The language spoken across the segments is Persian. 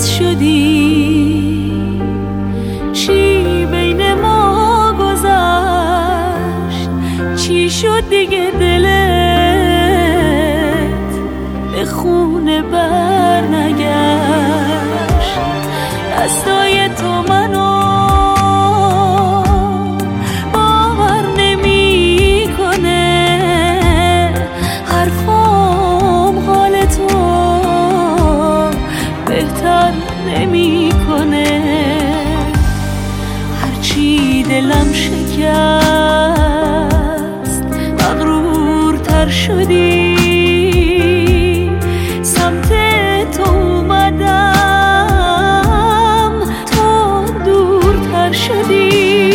عوض شدی، چی بین ما گذشت، چی شد دیگه دلت به خونه بر نگشت. دستای تو منو باور نمی کنه، حرفام حال تو بهتر نمی کنه. هرچی دلم شکست مغرورتر شدی، سمت تو اومدم تو دورتر شدی.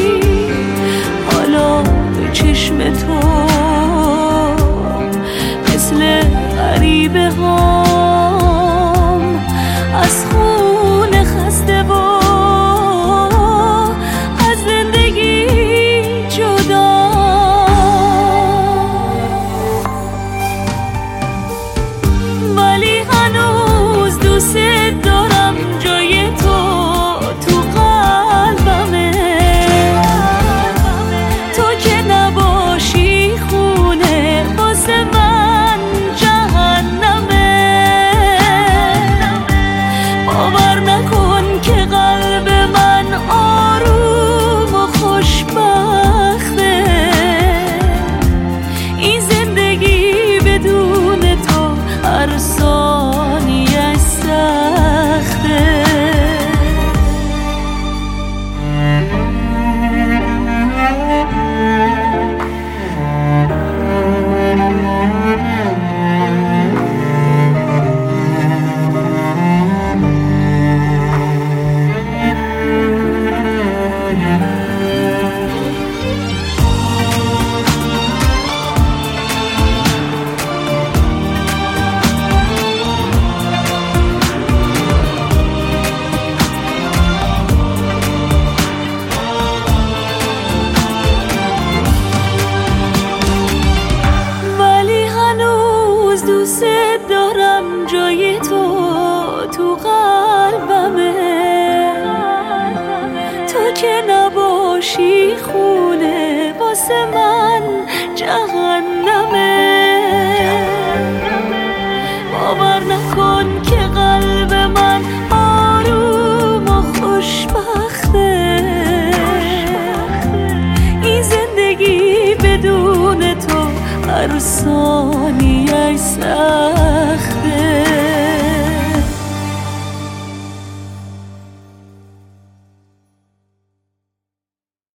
حالا به چشم تو مثل غریبه هام از خون خسته و از زندگی جدا. ولی هنوز دوست دارم، جای تو تو قلبمه. تو که نباشی خونه واسه من جهنمه. باور نکن که قلب من آروم و خوشبخته. این زندگی بدون تو هر ثانیه‌اش سخته. دوست دارم، جای تو تو قلبمه. تو که نباشی خونه واسه من جهنمه. باور نکن که قلب من آروم و خوشبخته. این زندگی بدون تو هر ثانیه‌اش سخته.